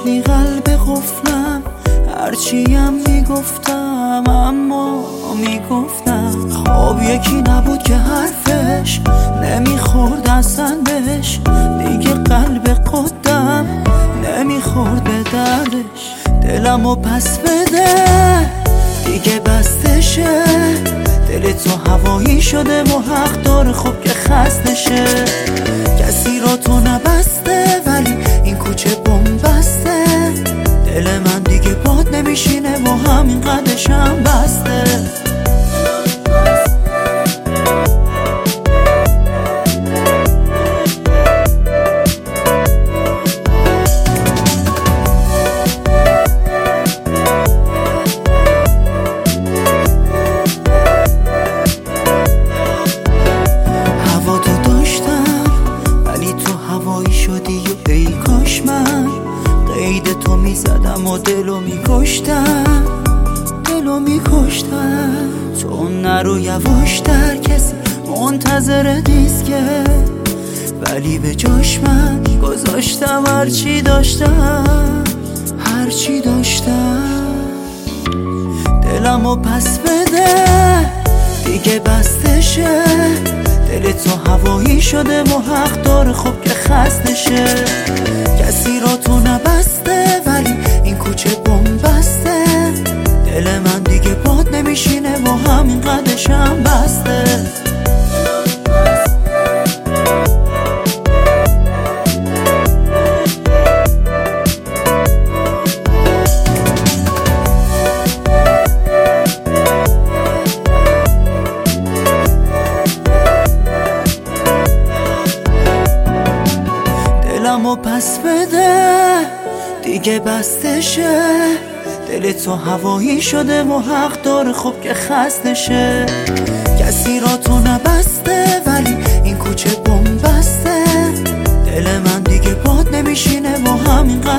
داشتی قلب قفلم، هرچیم میگفتم اما میگفتم. خواب یکی نبود که حرفش نمیخورد اصلا بهش، دیگه قلب قدم نمیخورد به دردش. دلمو پس بده دیگه بستشه، دل تو هوایی شده و حق داره خب که خستشه. کسی را تو نبسته ولی این کوچه بنبسته، دل من دیگه باد نمیشینه و همین قدشم بسته. قید تو میزدم و دلو میکشتم، دلو میکشتم. تو نرو یواشتر، کسی منتظر دیسکه، ولی به جاش من گذاشتم هرچی داشتم، هرچی داشتم. دلمو پس بده دیگه بستشه، دل تو هوایی شده و حق داره خب که خستشه. کسی را تو نبسته ولی این کوچه بنبسته، دل من دیگه باد نمیشینه و همین قدشم بسته. دلمو پس بده دیگه بستشه، دل تو هوایی شده و حق داره خب که خستشه. کسی را تو نبسته ولی این کوچه بنبسته، دل من دیگه باد نمیشینه و همین